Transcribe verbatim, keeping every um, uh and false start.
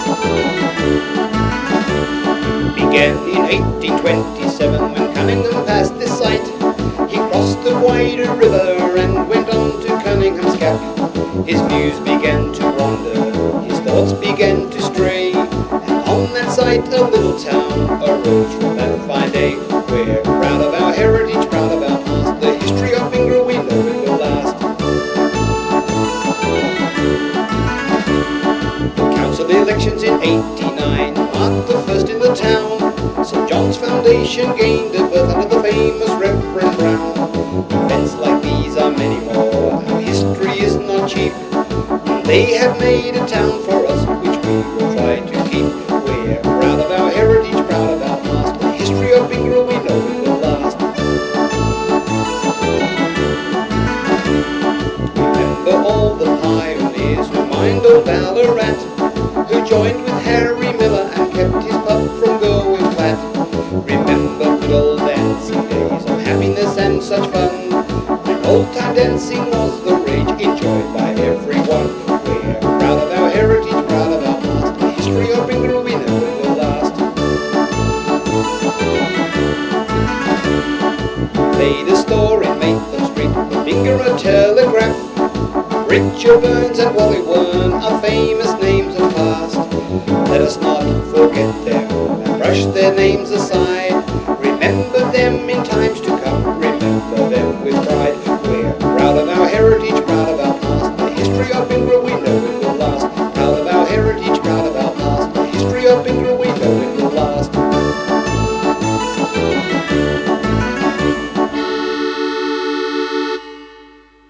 Began in eighteen twenty-seven when Cunningham passed this site. He crossed the wider river and went on to Cunningham's Gap. His views began to wander, his thoughts began to stray, and on that site a little town arose from that fine day. We're proud of our heritage, proud of our past, the history of Ingra we know it will last. The council elections in eighty-nine marked the first in the town. Saint John's Foundation gained a berth under the famous Reverend Brown. Events like these are many more, our history is not cheap. They have made a town for us which we will try to keep. We're proud of our heritage, proud of our past, the history of Ingra we know it will last. Remember all the pioneers who mined old Ballarat, who joined with Harry Miller and kept his pub from going flat. Remember good old dancing days of happiness and such fun, when old-time dancing was the rage, enjoyed by everyone. We're proud of our heritage, proud of our past, the history of Ingra we know it will last. Made a store in Maitland Street, the Ingra Telegraph. Richard Burns and Wally Wern are famous names of past. Let us not forget them and brush their names aside. Remember them in times